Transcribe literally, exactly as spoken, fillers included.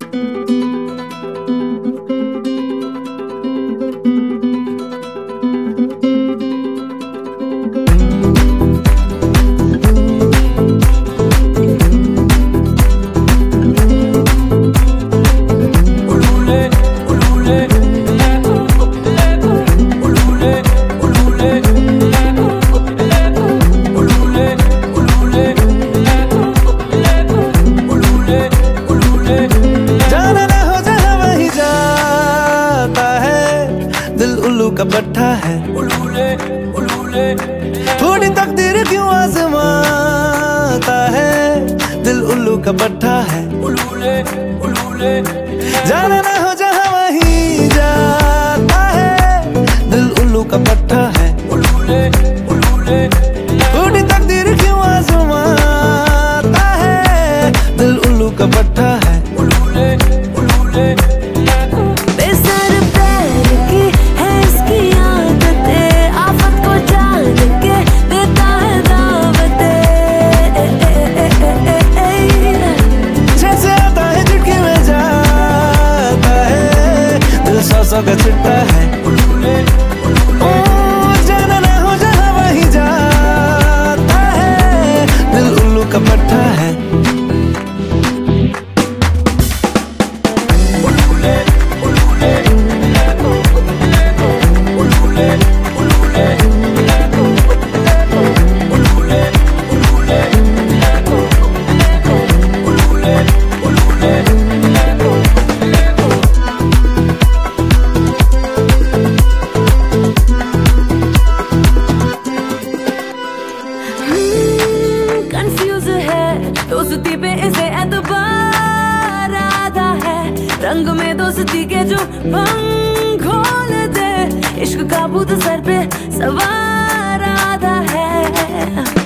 का पट्टा है उलूले उलूले, थोड़ी तकदीर क्यों आजमाता है, दिल उल्लू का पट्टा है उलूले उलूले, जाना ना हो जहाँ वहीं जाता है, दिल उल्लू का पट्टा है उलूले उलूले, थोड़ी तकदीर क्यों आजमाता है, दिल उल्लू का पट्टा है उलूले उलूले। सौ का चिट्टा है उलूले उलूले, जाना ना हो जहाँ वहीं जाता है, दिल उल्लू का पट्टा है उलूले उलूले उलूले उलूले उलूले उलूले उलूले। दोस्ती पे इसे एतबार आधा है, रंग में दोस्ती के जो भंग खोल दे, इश्क का भूत सर पे सवार आधा है।